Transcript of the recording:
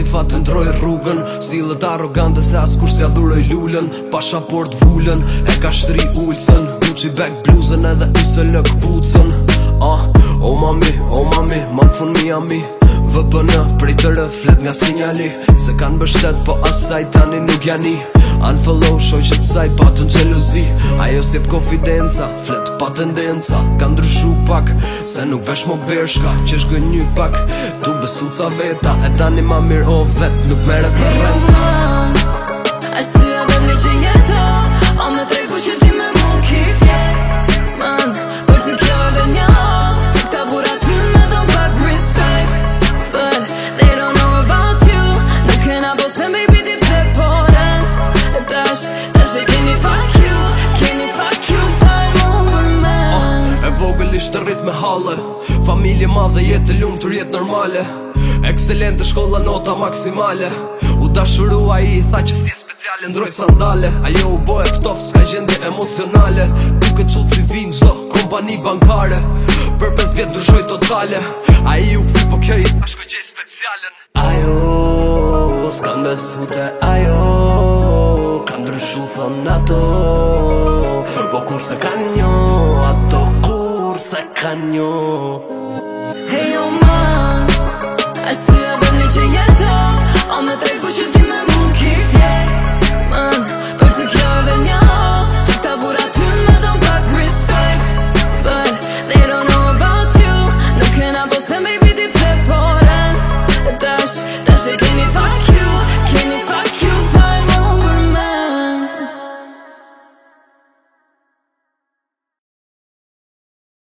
fa të ndroj rrugën. Sillet arrogante se as kur s'ja dhuroj lullën. Pashaport vullën, e ka shtri ulsën. Gucci bag bluzën edhe YSL këpucën. O mami, man fun Miami. VPN, prej të rëflet nga sinjali. Se kanë bështet, po asaj tani nuk jani. Unfollow, shoqet saj patën gjelozi. Ajo sjep konfidenca, flet pa tendenca. Ka ndryshu pak, se nuk vesh mo bershka. Qesh gënjy pak, tu besu ca veta. E tani ma mirë o vet, nuk mere për renta. A sy edhe një që jeto, o me tregu që ti me mu kifje. Man, për ty kjo edhe një, që këta bura ty me dhëm pak respect. But they don't know about you. Nuk kena bosen baby ti pse poren. E tash e keni fuck you sa mu për men. E vogël ishte rrit me halle. Familje madhe, jetë lumtur, jetë normale. Excelente shkolla, nota maksimale. U dashuru a i tha që si e speciale, ndroj sandale. Ajo u bo e ftof, s'ka gjendje emocionale. Duke qut si vin qdo kompani bankare. Për 5 vjet ndryshoj totale. A i u këthi, po kjo i tha shkoj gjej specialen. Ajo, s'kan besu te ajo. Ka ndryshu thon ato. Po kur se ka njo, ato kur se ka njo. Hey yo man, a sy edhe një që jeto, o me tregu që ti me